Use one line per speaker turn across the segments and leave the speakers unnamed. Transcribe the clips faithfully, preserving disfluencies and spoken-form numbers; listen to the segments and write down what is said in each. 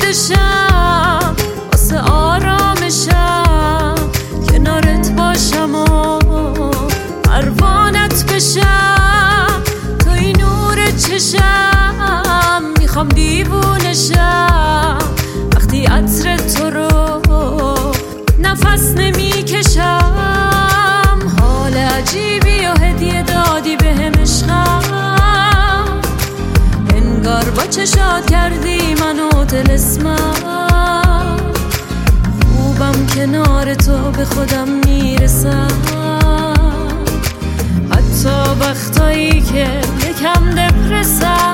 بشم واسه آرامشم، کنارت باشم و پروانت بشم، توی نور چشم میخوام دیوونشم، وقتی عطر تو رو نفس نمیکشم. حال عجیبی و هدیه دادی بهم عشقم، انگار با چشات کردی منو طلسمم، خوبم کنار تو به خودم میرسم، حتی وقتایی که یکم دپرسم.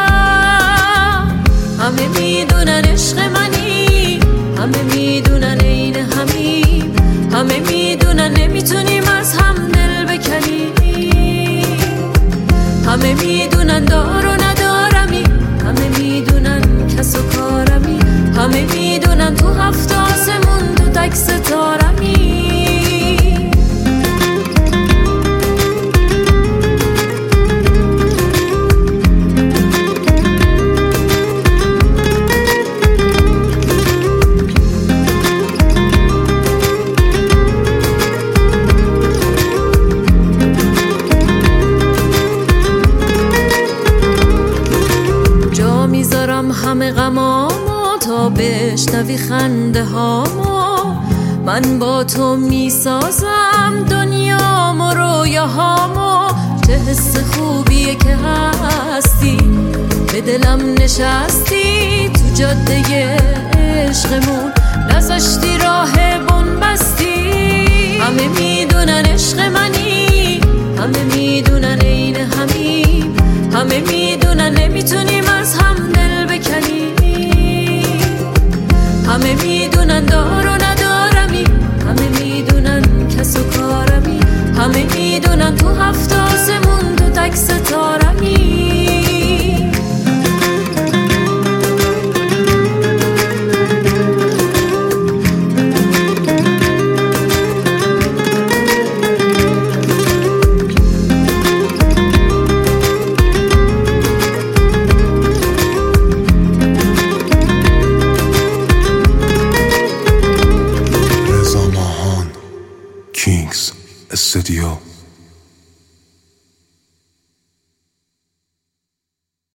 همه میدونن عشق منی، همه میدونن عین همیم، همه میدونن نمیتونیم از هم دل بکنیم، همه میدونن دار و ندارمی، همه میدونن کس و کارمی، همه میدونن تو هفت آسمون تو تک ستارمی. میذارم همه غمامو تا بشنوی خنده هامو، من با تو میسازم دنیامو رویاهامو. چه حس خوبیه که هستی به دلم نشستی، تو جاده عشقمون نذاشتی راه بن بستی. همه میدونن عشق منی، همه میدونن عین همیم، همه میدونن نمیتونیم از هم دل بکنیم، همه میدونن دار